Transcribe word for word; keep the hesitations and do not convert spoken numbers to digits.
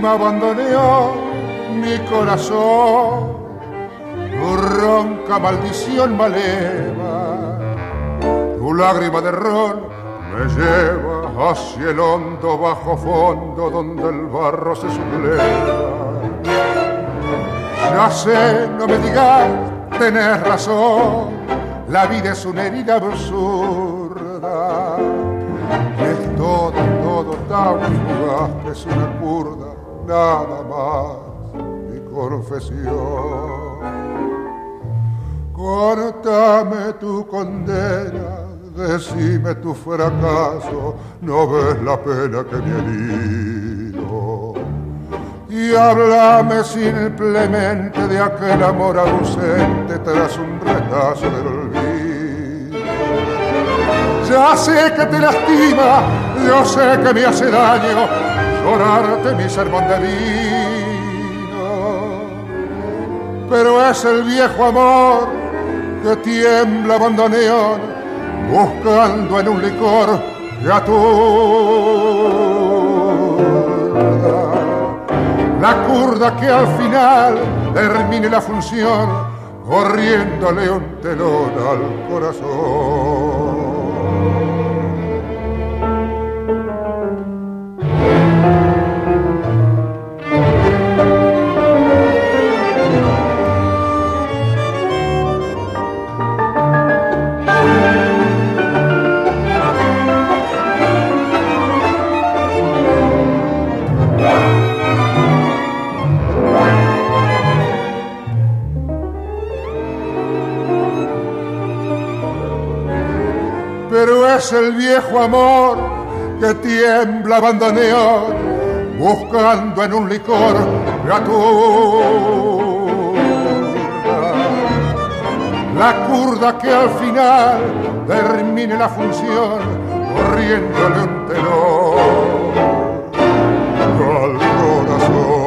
lástima bandoneó mi corazón, tu ronca maldición maleva, tu lágrima de ron me lleva hacia el hondo bajo fondo donde el barro se subleva. Ya sé, no me digas, tenés razón, la vida es una herida absurda, y es todo, todo tan fugaz que es una curda, nada más mi confesión. Cortame tu condena, decime tu fracaso, no ves la pena que me herido. Y háblame simplemente de aquel amor ausente tras un retazo del olvido. Ya sé que te lastima, yo sé que me hace daño llorarte mi sermón de vino, pero es el viejo amor que tiembla bandoneón buscando en un licor que aturda. La curda que al final termine la función corriéndole un telón al corazón. Pero es el viejo amor que tiembla bandoneón buscando en un licor que aturda. La curda que al final termine la función corriéndole un telón al corazón.